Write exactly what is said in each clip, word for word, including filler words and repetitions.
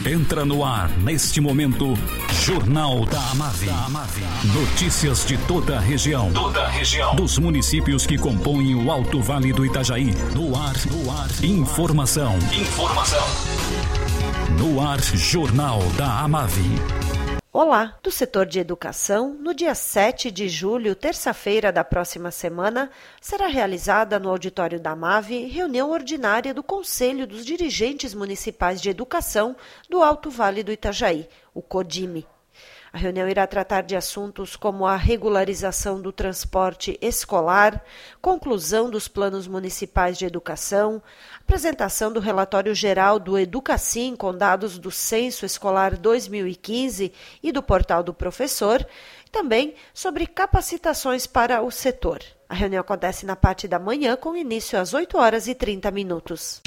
Entra no ar, neste momento, Jornal da Amave. Notícias de toda a região. Toda a região. Dos municípios que compõem o Alto Vale do Itajaí. No ar, no ar. Informação. Informação. No ar, Jornal da Amave. Olá, do setor de educação, no dia sete de julho, terça-feira da próxima semana, será realizada no auditório da Amave reunião ordinária do Conselho dos Dirigentes Municipais de Educação do Alto Vale do Itajaí, o CODIME. A reunião irá tratar de assuntos como a regularização do transporte escolar, conclusão dos planos municipais de educação, apresentação do relatório geral do Educacim com dados do Censo Escolar dois mil e quinze e do Portal do Professor, e também sobre capacitações para o setor. A reunião acontece na parte da manhã com início às oito horas e trinta minutos.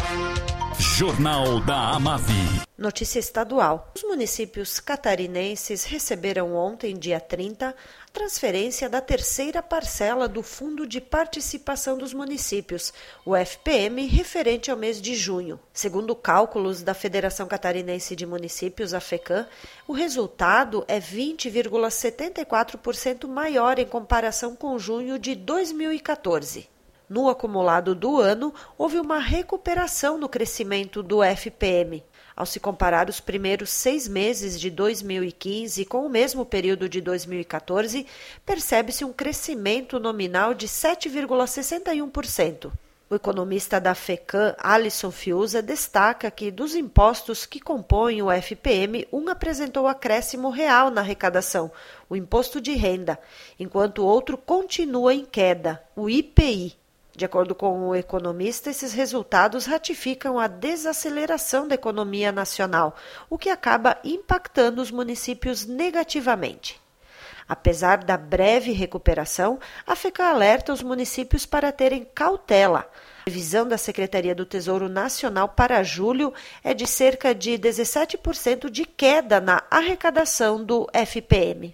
Jornal da Amave. Notícia estadual. Os municípios catarinenses receberam ontem, dia trinta, a transferência da terceira parcela do Fundo de Participação dos Municípios, o F P M, referente ao mês de junho. Segundo cálculos da Federação Catarinense de Municípios, a FECAM, o resultado é vinte vírgula setenta e quatro por cento maior em comparação com junho de dois mil e quatorze. No acumulado do ano, houve uma recuperação no crescimento do F P M. Ao se comparar os primeiros seis meses de dois mil e quinze com o mesmo período de dois mil e quatorze, percebe-se um crescimento nominal de sete vírgula sessenta e um por cento. O economista da FECAM, Alisson Fiuza, destaca que dos impostos que compõem o F P M, um apresentou acréscimo real na arrecadação, o imposto de renda, enquanto o outro continua em queda, o I P I. De acordo com o economista, esses resultados ratificam a desaceleração da economia nacional, o que acaba impactando os municípios negativamente. Apesar da breve recuperação, a FECAM alerta os municípios para terem cautela. A previsão da Secretaria do Tesouro Nacional para julho é de cerca de dezessete por cento de queda na arrecadação do F P M.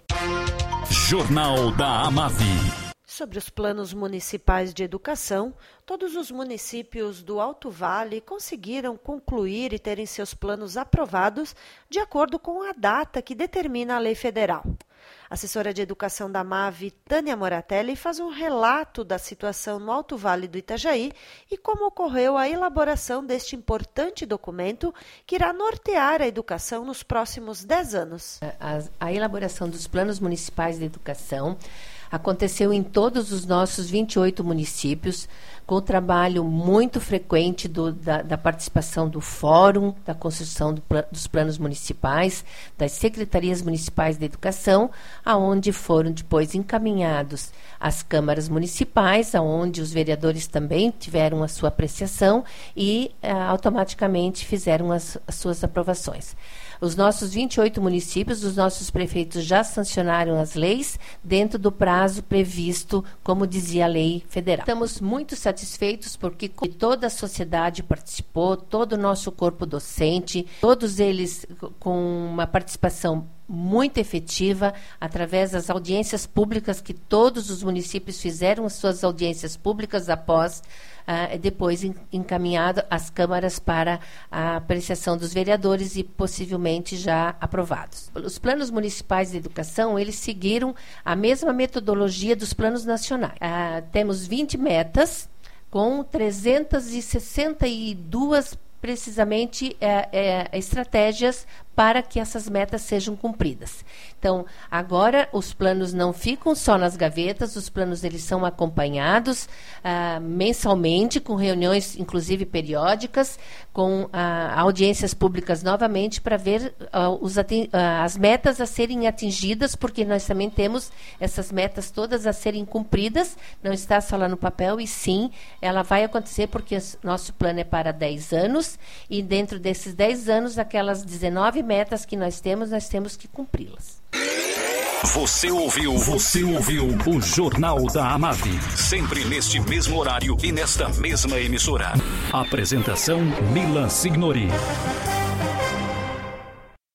Jornal da Amave. Sobre os planos municipais de educação, todos os municípios do Alto Vale conseguiram concluir e terem seus planos aprovados de acordo com a data que determina a lei federal. A assessora de educação da Amave, Tânia Moratelli, faz um relato da situação no Alto Vale do Itajaí e como ocorreu a elaboração deste importante documento que irá nortear a educação nos próximos dez anos. A, a elaboração dos planos municipais de educação aconteceu em todos os nossos vinte e oito municípios, com o trabalho muito frequente do, da, da participação do Fórum, da construção do, dos planos municipais, das secretarias municipais de educação, aonde foram depois encaminhados às câmaras municipais, aonde os vereadores também tiveram a sua apreciação e ah, automaticamente fizeram as, as suas aprovações. Os nossos vinte e oito municípios, os nossos prefeitos já sancionaram as leis dentro do prazo previsto, como dizia a lei federal. Estamos muito satisfeitos porque toda a sociedade participou, todo o nosso corpo docente, todos eles com uma participação muito efetiva, através das audiências públicas que todos os municípios fizeram as suas audiências públicas após, uh, depois en, encaminhado às câmaras para a apreciação dos vereadores e possivelmente já aprovados. Os planos municipais de educação, eles seguiram a mesma metodologia dos planos nacionais. Uh, temos vinte metas com trezentas e sessenta e duas precisamente é, é, estratégias para que essas metas sejam cumpridas. Então, agora os planos não ficam só nas gavetas, os planos eles são acompanhados ah, mensalmente, com reuniões, inclusive periódicas, com ah, audiências públicas novamente, para ver ah, os ating- ah, as metas a serem atingidas, porque nós também temos essas metas todas a serem cumpridas, não está só lá no papel, e sim, ela vai acontecer, porque nosso plano é para dez anos, e dentro desses dez anos, aquelas dezenove metas que nós temos, nós temos que cumpri-las. Você ouviu, você ouviu o Jornal da Amave, sempre neste mesmo horário e nesta mesma emissora. Apresentação Mila Signori.